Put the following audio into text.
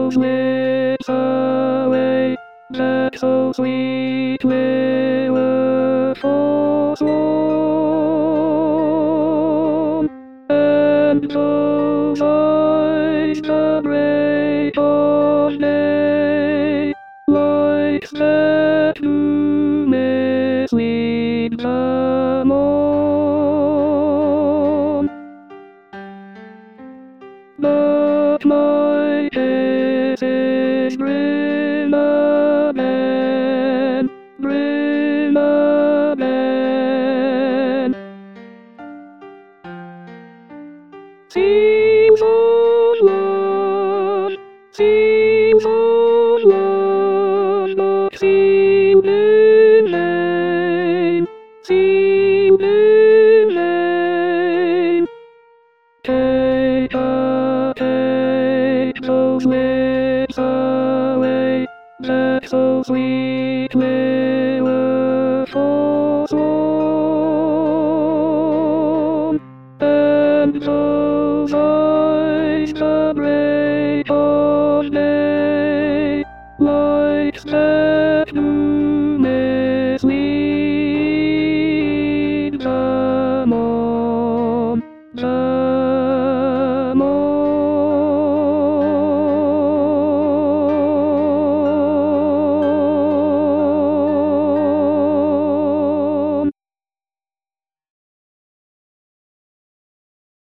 those lips away, that so sweet we were forsworn, and those eyes that break of day, lights that do mislead the morn. But my kisses bring again, bring again. Seems on one, seems on one, but seemed in vain, seemed in vain. Take those lips away, that so sweet we were forsworn, and those eyes that break of day, lights that